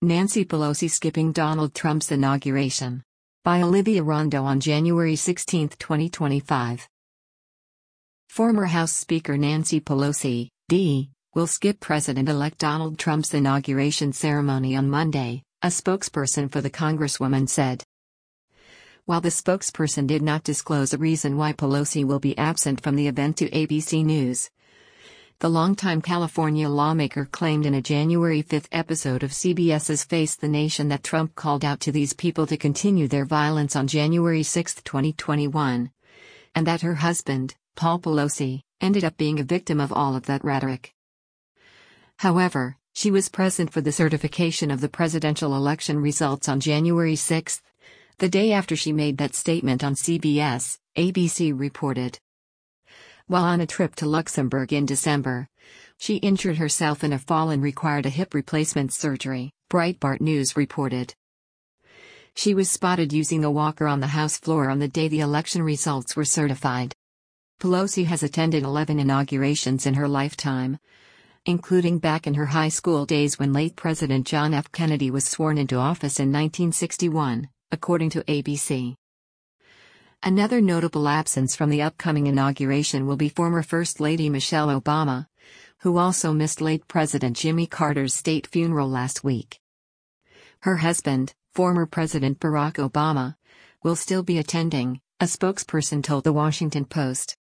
Nancy Pelosi skipping Donald Trump's inauguration. By Olivia Rondo on January 16, 2025. Former House Speaker Nancy Pelosi, D., will skip President-elect Donald Trump's inauguration ceremony on Monday, a spokesperson for the Congresswoman said. While the spokesperson did not disclose a reason why Pelosi will be absent from the event to ABC News, the longtime California lawmaker claimed in a January 5 episode of CBS's Face the Nation that Trump called out to these people to continue their violence on January 6, 2021, and that her husband, Paul Pelosi, ended up being a victim of all of that rhetoric. However, she was present for the certification of the presidential election results on January 6, the day after she made that statement on CBS, ABC reported. While on a trip to Luxembourg in December, she injured herself in a fall and required a hip replacement surgery, Breitbart News reported. She was spotted using a walker on the House floor on the day the election results were certified. Pelosi has attended 11 inaugurations in her lifetime, including back in her high school days when late President John F. Kennedy was sworn into office in 1961, according to ABC. Another notable absence from the upcoming inauguration will be former First Lady Michelle Obama, who also missed late President Jimmy Carter's state funeral last week. Her husband, former President Barack Obama, will still be attending, a spokesperson told The Washington Post.